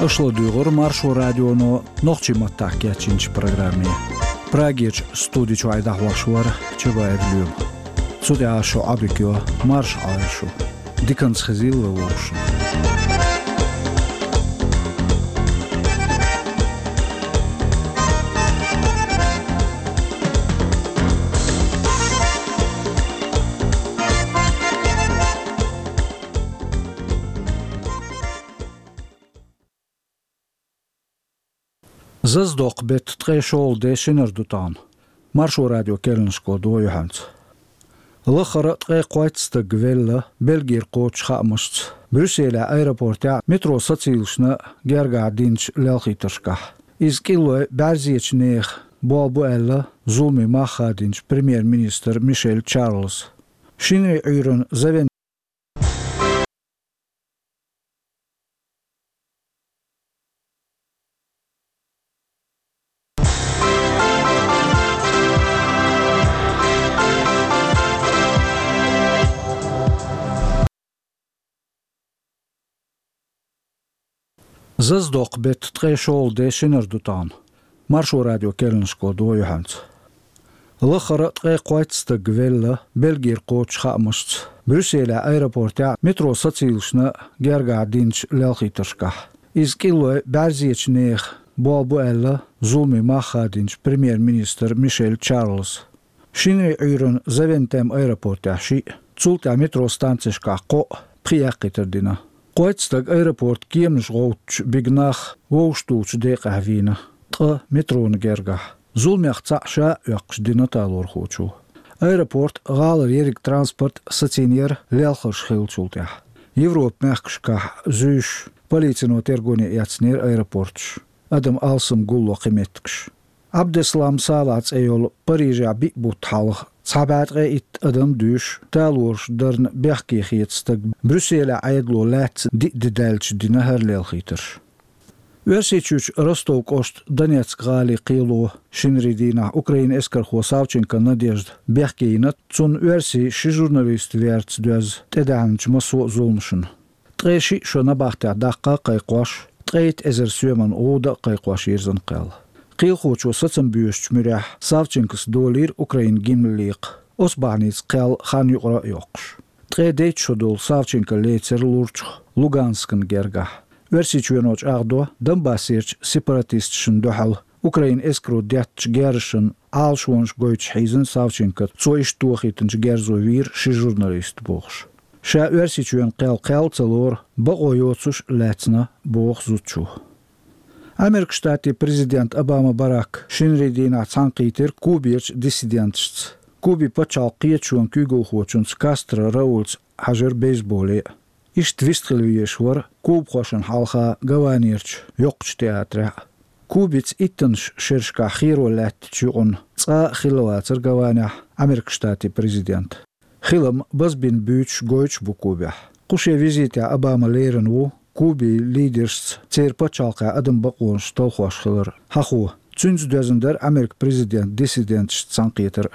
Ошла дүйгөр Маршу радиону нохчиматтак кечинчи программе. Прагеч студич айдах вашуар чыба эвлюм. Судя ашу абикё марш айшу. Диканс хизил вошн. Заздох бет трешол дешинер дутан. Маршу радио келнско доюханц. Лахара тrekwaitsta gvella Belgir коч хамст. Брюсселя аэропорта метро сацилшна гергадинч лелхитарска. Из кило базичнех Бобуэлла зулми махадинч премьер-министр Мишель Чарльз. Шине үйрен завен Заздох бет трешол дешинер дутан. Маршу радио келнско доюханц. Лахара тrekwaitsta gvella Belgir коч хамст. Брюсселя аэропорта метро сацилшна гергадинч лелхитарска. Из кило базичнех Бобуэлла зулми махадинч премьер-министр Мишель Чарльз. Шине үйрен завентем аэропорта ши цулта метро станцишка ко приякитардина. Qoitstag aeroport kiemns roach bignach woostoots deqahvina. Metroon gerga. Zulmiach sha yaqsh dinatalor khochu. Aeroport galer yerik transport satinier lelkhers khilchultah. Европ мехкшка зюш полицino tergoni yatsner aeroports. Adam alsam gullo qimetksh. Abdeslam salats eyol Parija bi buthalg. Sabadre it adam duş talors dern berkighetstag Brussela aydlo lat de delch dina herlelkhiter. Versichuch Rostov kost Donetsk gali qilo Shinridina Ukraine eskarkho Savchenko Nadezhda Berkina tsun versi shi jurnalist verts döz tedanch maso zulmshin. Treshi shona baxta daqqa qayqosh treit ezer süman oda qayqosh yerzan qal. Qilxochu satsam büyüş mürah Savchenkos dolir Ukraine gimliq. Osbanits qal khan yuqra yoqsh. Tredeit shodol Savchenko lecer lurch Luganskan gerga. Versichvenoch ardo Donbassirch separatist shindohal Ukraine eskro detch gershin alshwonsh goich hizen Savchenko tsoish tokhitnch gerzovir shi jurnalist bokhsh. Sha versichven qal tsalor baqoyotsush latsna bokh zutchu. Amerika Штаты президент Обама Барак Шинридина Цанкитер Кубирч диссидентшц. Куби почал qiyachun kugulxochuns Кастро Раульц хажер бейсболе. Иш твистхелвиешвар Куб хошен халха гаванирч yoqch театра. Кубиц иттенш шершка хиролат чугун ца хилвацер гаваня Америка Штаты президент. Хилам базбин büyüç goyç bu Кубя. Qushe vizita Обама leren wo Kubi liders cerpa çalqa adım baqon stolxoşxılar. Haxu, çünz dözündər Amerik prezident dissident Sanqeter.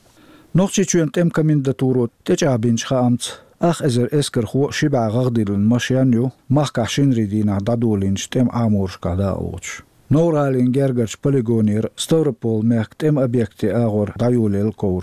Noqçiçünt em kandidaturu tecabinç xamts ax ezer eskerxu shiba qagdilin maşyanyu mahqa Shinridina dadulinç tem amurşqa da olç. Noralin gergerç poligonir Stavropol merkt em objekti agor dayulel kour.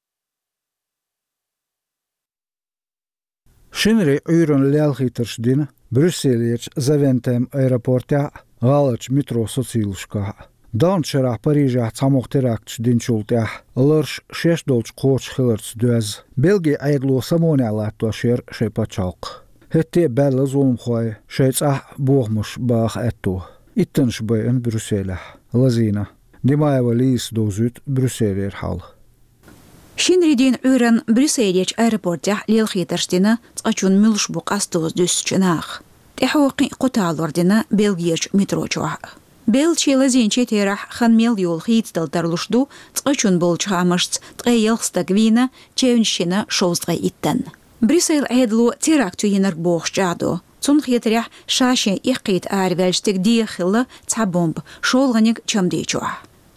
Shinri uyron lelxitersdin Brüsselech zaventem aeroporta galach metro socilshka. Danchera Parija tsamoqterakch dinchulta lırş 6 dolç qoç xilirts döz. Belgi aydlo samonalat toşer şepachalq. Hette bella zulmxoy şeçah boğmuş bağ etto. İttinş bayan Brüssela. Lazina. Dimayeva lis dozut Brüsseler hal. Shinridin uyran Brüsselech aeroporta lelxitersdina tsachun milshbuq astos düsçinaq. Tehwaqi qotalordina Belgiyech metrochwa. Belchi lazinche terah khanmel yol khitsdal tarlushdu tsachun bolchamash tqeyelxstagvina chevnshina showstga itten. Brüssel aydlo teraktu yener boğchado. Tsun khietrah shashe iqit arvelstig dikhilla tsabomb sholganik chamdechwa.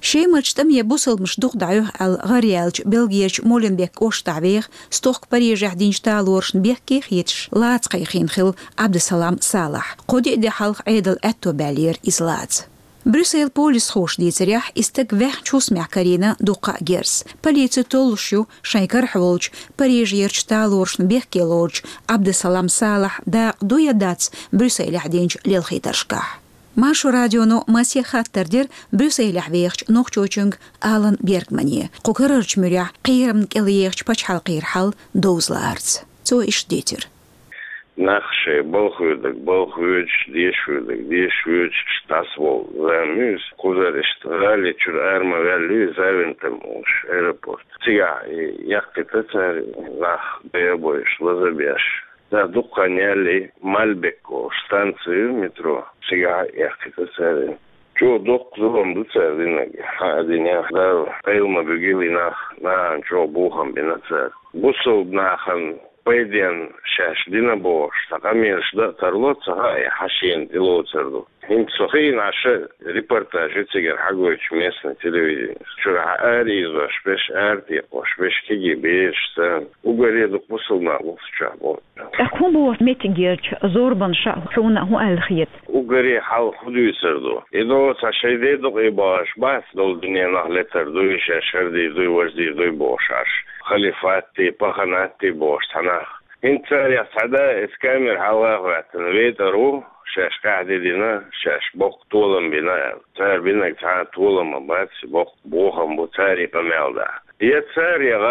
شي مجتم يبوصل مش دوق دعوه الغريالج بلغيرج مولن بيك اوش دعويغ ستوق بريجح دينج تالورشن بيك كيخيتش لات قيخين خل عبد السلام صالح قودي دي حلق عيدل اتو بالير إزلات بروسيل بوليس خوش ديتريح استك وح تشوس مع كارينا دوقا جيرس بليتو تولشو شايكر حولج بريجيرج تالورشن بيك كيلوج عبد السلام صالح دا دويا داتس بروسيل حدينج للخيترشكاح Машу радиону масия хаттардер Брюссель вехч нохчочунг Алан Бергмани. Кукарырч мюря қиырым келиехч пачхал қиырхал доузлаарц. Цо иш детер. Нахше болхуйдык, дешуйдык, штасвол, замюз, кузаришт, рали чур арма валю, завентам уж аэропорт. Тига, яхты царь, нах, бэбойш, лазабяш. Да, дуканяли Мальбеко, станцию метро. Сега яхты царь. Чо док зубом дуцар динаги. Адиня, да, пейлма бюгили на чо бухам бинацар. Бусол нахан Пойден шаш динабош, такамеш да тарлоца хай хашин илоцерду. Им сохи наши репортажи цигер хагоич местное телевидение. Вчера аризош, беш артиош, беш киги бешсан. Угореду пусулна вовча. Акун бу митингерч зорбан ша хуна ху алхиет. Угори хал худуйсерду. Идо сашайде до ибаш бас дол дуния нахлетерду и шашерди дуй вожди дуй бошаш. خليفاتي بخناتي بوش تناخ انت يا سعدا اسكامر هوا ويت رو شاش قاعد دينا شاش بوق طولم بنا تار بينك تعال طولم ما بوق بوخم بوتاري بمالدا يا تار يا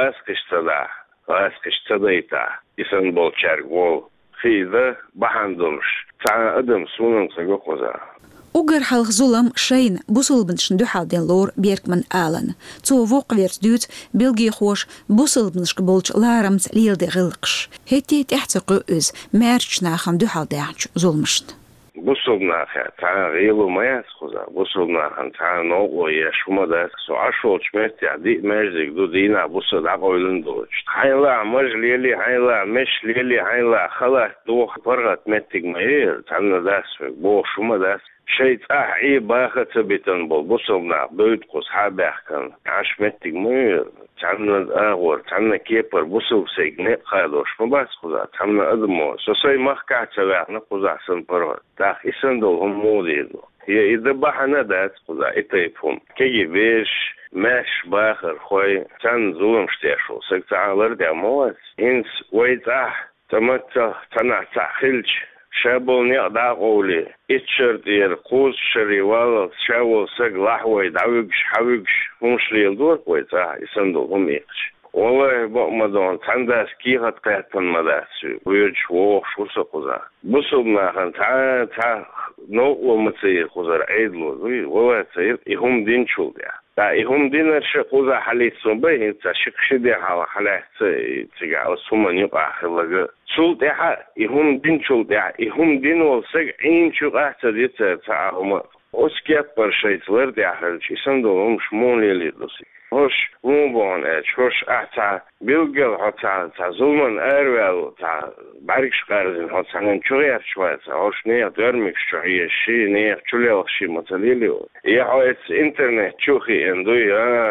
غاسكش تدايتا يسن بولچار گول خيدا بحندمش تعال ادم سونن سغوخوزا Ugar halg zulam Shane busselbenschen duhaldin lor Bergman Allen. Zo wokweert duut België hoos busselbensch bolch larams lielde gilksch. Het echtse us merch nacham duhaldach zulmschen. Busselnacha, ta relo mayas khoza, busselnacha ta no oye shumadas so ashol chmet ya di merzik du dina busselda qoylun doch. Hayla majlili hayla meshlili hayla khalas do fargat metig mayer tanna das bo shumadas شيء أحيي باخت بيتن بوصلنا بيت قصحاب يحكن عش متك مير تعمل أغور تعمل كيبر بوصل سيجنة خالوش ما بس خذا تعمل أدمو سوسي مخكع تبعنا خذا سنبرة تاخ يسندلهم موديدو هي إذا بحنا دات خذا إتيفهم كي بيش ماش باخر خوي تن زولم شتيشو سكتعالر دي موات إنس ويتاح تمتع تنع تحخلش شابل نقدع قولي اتشرت ير قوز شريوال شاول سق لحوي دعوكش حوكش همش ليلدور قويتا يسندو هم يقش والله بقمدون تنداس كيغت قيتن مداس ويرش ووخ شوسا قوزا بصبنا خان تا نوء ومتسير قوزا عيدلو والله تسير إهم دين شول ديا تا إهم دين الشي قوزا حليت سنبي انتا شكش دي حالات تيجا سوما نيقع خلقا شول ديا إهم دين شول ديا إهم دين والسق عين شو قاعدة ديتا تعاهما أسكيات برشيتلر ديا حلش يسندو همش مون ليلي دوسي هوش مون هوش أحتا بيلقل حتا زلمن أروال تا باركش قارزين حتا ننشوغيات شوية هوش نيخ دورمك شوية شي نيخ شوليوخ شي متليليو يحويت انترنت شوخي اندوي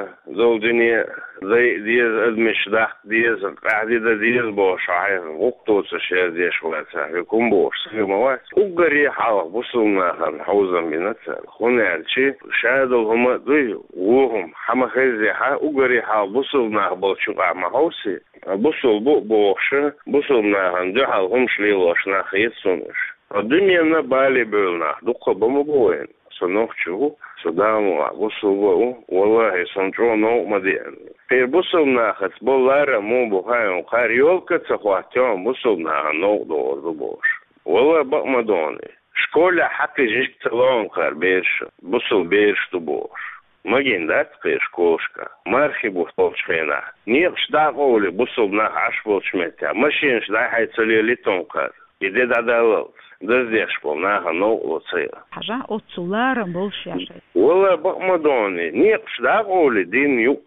زول دنيا ديز ادمش داخت ديز قاعدة ديز بوش عايز وقتو تشير دي شوية يكون بوش سيموات وقري حالق بصلنا خان حوزا بنتسال خونيالشي شادو هما دوي وهم حما خيزي وقري حال بصلنا بلشوقع محوسي بصل بوش بصلنا خان دوحال همش ليلوش ناخيت سونش الدنيا بالي بولنا دوقة بمبوين سنوخشو سدامو بصلوا والله سنجو نو مدين في بصلنا خت بولارا مو بخايم قاريولكا تخواتيون بصلنا نو دور بوش والله بقمدوني شكولا حقي جيك تلون قار بيرش بصل بيرش تبوش مجين دات قيش كوشكا مارخي بوش خينا نيقش دا قولي بصلنا عش بوش متى ماشينش دا حيتسلي لتون قار يدي دا دالوز دزيش بولناها نو لصير حاجة أوتسولار بولشياشي والله بقمدوني نيقش دا قولي دين يوك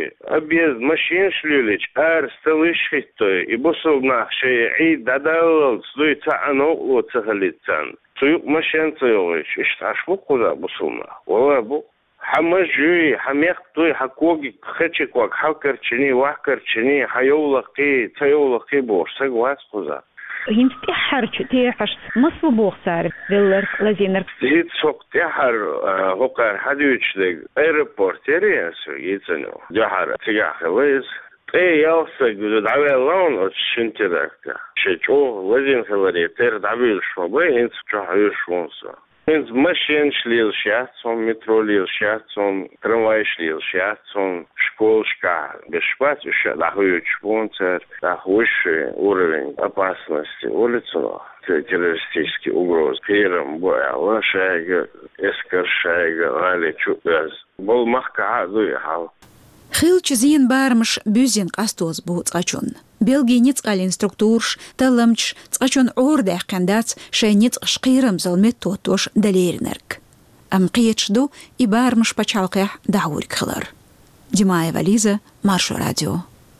أبيز ماشينش ليليش أرستليش خيطوي يبصلنا شي عيد دا دالوز دوي تا نو لصيغليتان تيوك ماشين تيوغيش اشتعش بقودا بصلنا والله بق حمجي حميقتوي حكوغي خشك وك حكرتني وحكرتني حيولقي تيولقي بورسق واسقوزا هين تحرش مصل بوخسار فيلر لازينر هيت سوق تحر هوكر حديوش دك ايربورتيري سو يتنو جحر تيجا خليز يالسق دعوي اللون اتشنترك شجو لازين خلري تير دعوي شوبي انت تشحيو شونسا انت ماشين شليل شاتسون مترو ليل شاتسون تрамвай шлил шатсон школшка бешпат еще дахуют шпонцер высший уровень опасности улицу террористический угроз первым боя шайга эскер шайга али чуказ бол махка дуяхал خيلش زين بارمش بوزين قاستوز بو تقاچون بلغي نيت قال انستруктورش تلمش تقاچون اور دهقندات شي نيت قشقيرم زلمت توتوش دليرنرك ام قيتشدو يبارمش بچالقيح دعورك خلر ديماي فاليزا مارشو راديو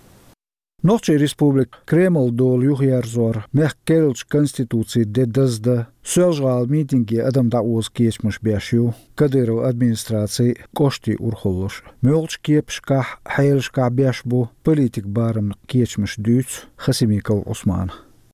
Noche Republik Kreml dol juhjärzor meh kelch konstitūcija de dazda sölžgal mītingi adam daos kiesmuš biešju, Kadyrov administrācija košti urhološ. Mölč kiepškah heilškā biešbu politik bāram kiesmuš dūts Hasimikal Osman.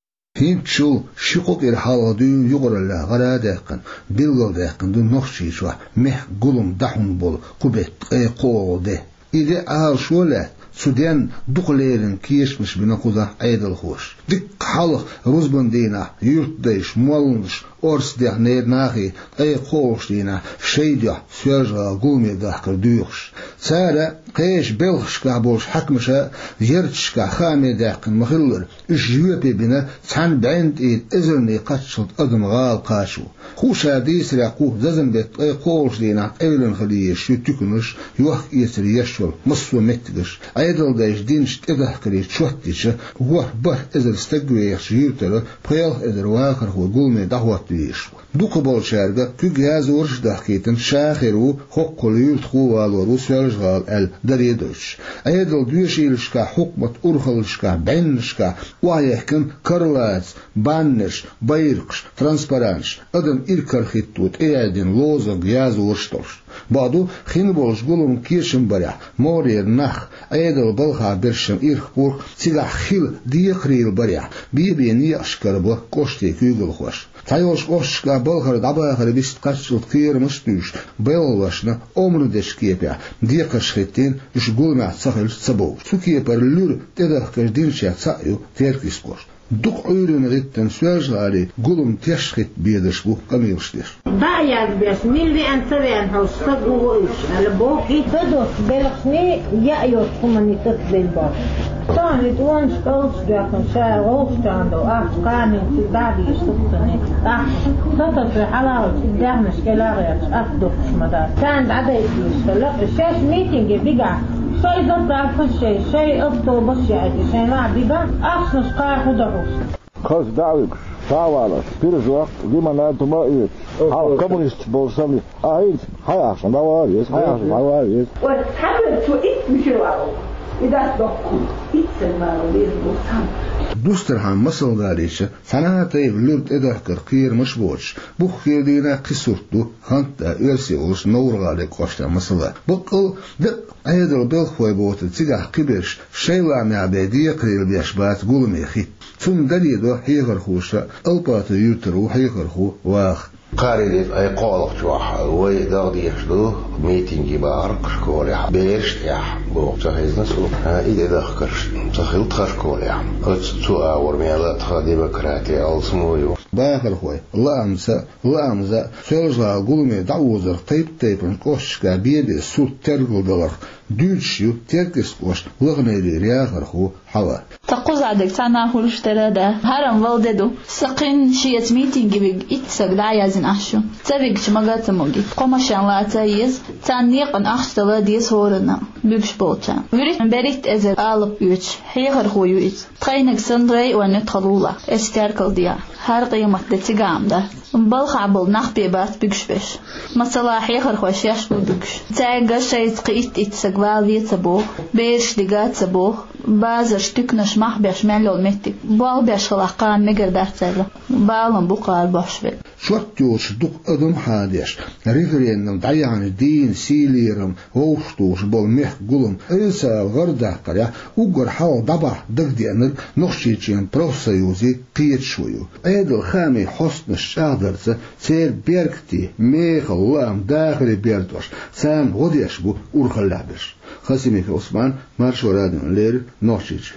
Hinçul şuquk irhaladı yuqarıla qaradaqan bilgaldaqan du noxşişwa meh gulum dahun bol qubet qolde. İde ağır şöyle Sudan duqlerin kiesmiş bina quda aydal xoş. Dik xalq Rusbandina yurtdaş molunş orsda nernahi ay qoşdina şeyda sözga gulmeda qırdıyıq. Sara qeş belxşka boş hakmışa yerçka xamedaqın maxıllar iş yüpe bina san band izrni qaçşıt adımgal qaşu. Xuşa disraqu zazmbet ay qoşdina evlen xaliye şu tükünüş yox yesri yaşol musu metdiş. Aydaldaş dinç edahkri çottiçi var bar ezer stagüye yurtları payal ezer waqar ho gulme dahvat Duqu bolşarga kügaz urş dahketin şahiru hoqqul yurt xuvalor usvelжgal el daredoş. Aydal düyeşilşka hukmat urxalşka benşka wayahkin karlats bannish bayrqsh transparans adam irkarxittut eadin lozog yaz urshtosh. Badu xin bolş gulum kirşim bara morir nach aydal balxa berşim irxpur siga xil diyeqril bara bibeni aşkarba qoşte kügül xoş. Tayolş oşka balxar dabaqar bist qaçıl qiyirmiş düş bellaşna omrudeşkepe diyeqşxetin iş gulma saxil sabo sukiper lür tedaqkar dinşa sayu terkiskor Duq öyrün ritten sözgari gulum teşxit biyediş bu qamilşdir. Dayaz bes milli antaven hawsaq ugu ish alboqi tados belxni ya'yot humanitat belba. Tanit ons qals daaqan shaar hoogstaando afqani tidadi istutani. Satat halal tidahnas kelariat afdox madar. Kan adayt salaq shash meeting biga شيء ضد كل شيء أطلب يعني شيء ما بيبقى أحسن قاعد خدروس خلاص دعوك تعالى بيرجع لما نادم ما إيه كومونيست بولسامي أهيد هاي عشان دعواريس هاي عشان دعواريس وتحمل شو إيه مش الواو إذا تدخل إتسمع ويزبوسام Dusterhan masalgarişe sanatay lürt edahkar qiyir mashboch. Bu qiyirdiğine qisurtdu hanta ölse oluş nourgale qoşta masala. Buqıl da aydal belxoy botu tigah qibirş şeyla mabediye qiril biyashbat gulmi xit. Tun dalido higar xuşa alpatı yurtru higar xu vaq. قارئ أي قالق جوح ويداغدي يشدو ميتينجي بارق شكولي بيرش يا بو تخيز نسو إذا دخكرش تخيل تخشكولي أتسو ورميالات ديمقراطية ألسمويو باخر خوي الله أمزا سولجا قولمي دعوزر تيبن قوشكا بيبي سوت ترقل دلر دولشيو تركس قوش لغنيري رياخر خو حوا تقوز عدك تانا هولش تلادا هرم والددو سقين شيت ميتينجي بيج إتساق دعيازين أحشو تبيج شمغات موجي قمشان لا تايز تانيقن أحش تلاديس هورنا بيبش بوتشان وريت بريت أزر آلب يوش حيخر خو يويت تخينك سندري ونتخلولا استياركل ديا هر قيمة دتيجام ده بالخع بول نخبي بات بيجش مثلا حيخر خوش ياش بيجش تاجا شيء تقيت إتسقال يتبوه بيش دقات تبوه بعض شتكنش مح بيش ملول متي بال بيش خلاقان مقدر تلا بالن بقال باشبل شوتيوش دوك أدم حادش ريفريندم دعيان الدين سيليرم ووشتوش بول ميح قلم إلسا الغردة قرية وقر حاو دبع دقدينر نخشيتين بروفسيوزي قيت شويو أيدو خامي حسن الشادرزة سير بيركتي ميخ اللام داخل بيردوش سام غديش بو أورخلابش خسيميك عثمان مارشو رادن لير نخشيتش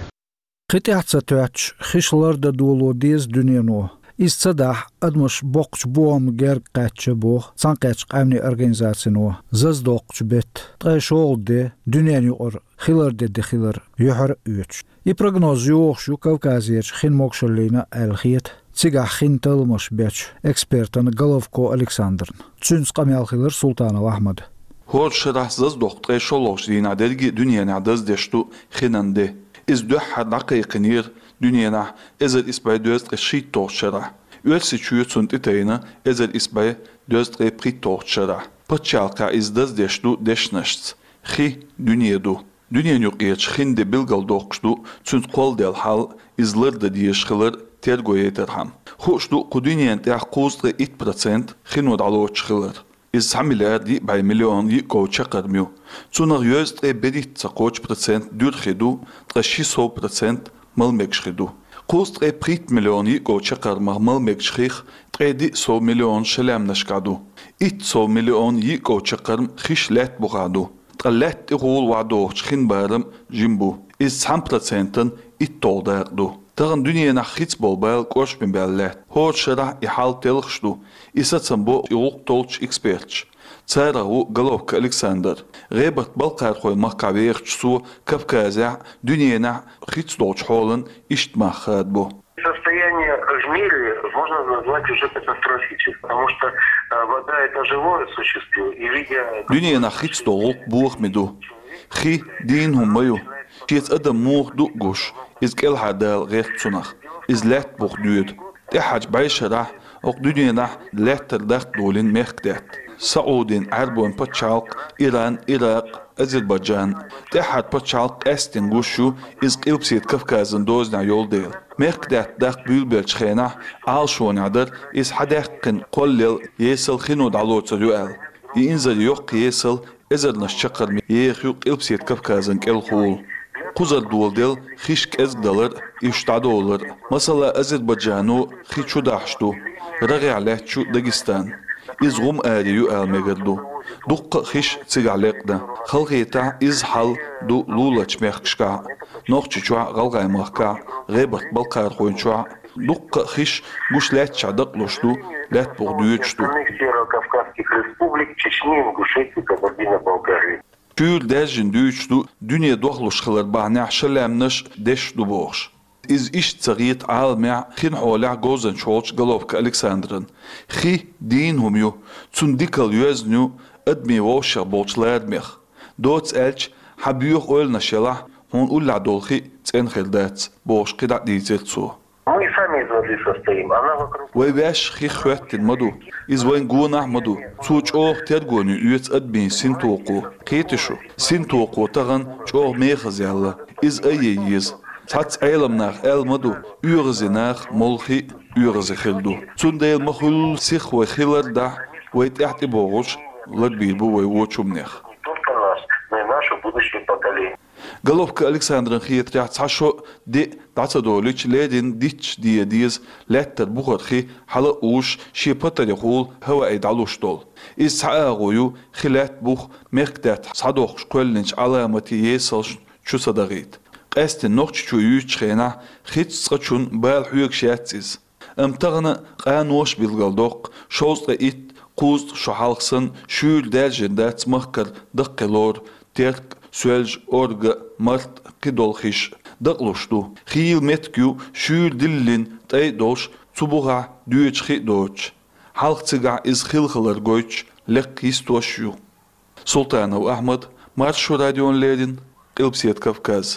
قطعة تاتش خشلرد دولو ديز دنيانو إستدح أدمش بوقش بوم غير قاتش بوخ سانقاتش قامني أرغنزاتسنو ززدوقش بيت طيشول دي دنياني أور خيلر دي خيلر يحر يوتش يبرغنوز يوخشو كوكازيرش خين موكشلينا الخيت تيغا خين تلمش بيتش اكسبرتن غلوفكو ألكساندرن تسونس قامي الخيلر سلطان أحمد هور شرح ززدوق طيشولوش دينا درجي دنيانا دزدشتو خينان دي إز دوح دقيقنير دنيانا إزر إسباي دوست رشيد توق شرح يوتسي چويت سنت إتاينا إزر إسباي دوست ريبريد توق شرح بطشالقا إز دزدشتو دشنشت خي دنيا دو دنيا نيوقيتش خين دي بلغل دوقشتو سنت قول ديال حال إز لرد ديش خلر ترغويترهم خوشتو قدنيا انتاح قوزر 8% خينود علوش خلر إز حملار دي باي مليون يقو چقرميو تونغ يوز بديت تقوش % دور خدو تغشيسو % ملمكش خدو قوز 3 مليون يقو چقرمه ملمكش خيخ دي 100 مليون شلام نشكادو 100 مليون يقو چقرم خيش لات بغادو تغلات تغول وعدو چخين بارم جنبو إز 10% إتول داردو تغن دنيا نخيط بولبال كوش بن بالله هور شرح إحال تلخشدو إسا تنبو يلوق تولش إكسبيرتش تسارغو غلوك ألكساندر غيبت بالقار خوي مقابيخ سو كفكازع دنيا نح خيط دولش حولن إشتما خادبو Состояние в мире можно назвать уже катастрофическим, потому что вода это живое существо, и видя... دنيا نخيط دولق بوخ مدو خي دينهم ميو شيت أدم موخ دوقوش إز كل حدال غير تسنخ إز لات بوخ دود تحاج بايشرح وق دنيا نح لات تردخ دولين ميخدات سعودين عربون بطشالق إيران إراق أذربيجان تحاج بطشالق أستين غوشو إز قلبسيت كفكازن دوزنا يول ديل ميخدات داق بيلبيل شخينح عال شون عدر إز حداقن قلل يسل خينود علوت ريوال ينزل يوق يسل إزر نشقر يخيو قلبسيت كفكازن كالخول قزر دول ديل خيشك ازدلر يشتعدولر مثلا أذربيجانو خيشو داحشتو رغي عليهشو داغستان إزغم آريو آلميغردو دوق خيش تيغاليقدا خلقيتا إز حال دو لولاچ ميخكشكا نوخچچوا غلغاي مخكا غيبت بالقار خوينچوا دوق خيش گوش لات چادق لوشتو لات بوغدويچتو Северо-Кавказских республик, Чечни, Ингушетии, Кабардино-Балкарии. Tür derjin düçtü dünya doxluş xılar bahne şalamnış deş duboş. İz iş tsagit alma xin hola gozen çolç Golovka Aleksandrın. Xi din humyu tsundikal yöznü admi voşa bolçlardmih. Dots elç habiyuh olna şela hon ulla dolxi tsenxeldat boş qidat dizertsu. Мы сами из воды состоим, она вокруг... ويباش خي خواتن مدو إز وين قونا مدو سوچ أوه ترغوني يوت أدبين سين توقو قيتشو سين توقو تغن چوه ميخز يالا إز أي يز تاتس أيلم ناخ أل مدو يغزي ناخ ملخي يغزي خلدو تون ديل مخل سيخ وخيلر دا ويت احتي بوغوش لدبيبو ويوچو منيخ Только нас, но и наше будущее поколение. Golovka Aleksandrın xiyetrat saşo de datsadoliç ledin diç diye diz letter buxarxi hala uş şipatari xul hava aydaluştol iz sağoyu xilat bux mekdat sadox şkollinç alamati yesalş çusadagit qastin noqçu yüçxena xitsqachun bal huyuk şatsiz amtagna qanoş bilgaldoq şozqa it quz şohalxsın şül derjendat mahkar daqilor terk سوالج أورغ مرت قدولخيش دقلوشتو خيل متكيو شول دلين تاي دوش تبوغا دوش خي دوش حلق تيغا إز خلخلر غوش لقيس توشيو سلطان أحمد مارشو راديون ليدين قلبسيت كافكاز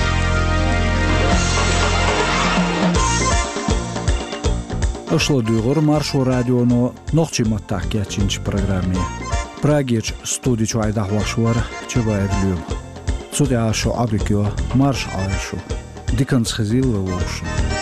أشلو دوغر مارشو راديونو نوخشي متاكيا چينش программе Прагич студичу айдахвашвар чебаед люм. Суде ашо абикё марш айшу. Диканс хизил вошн.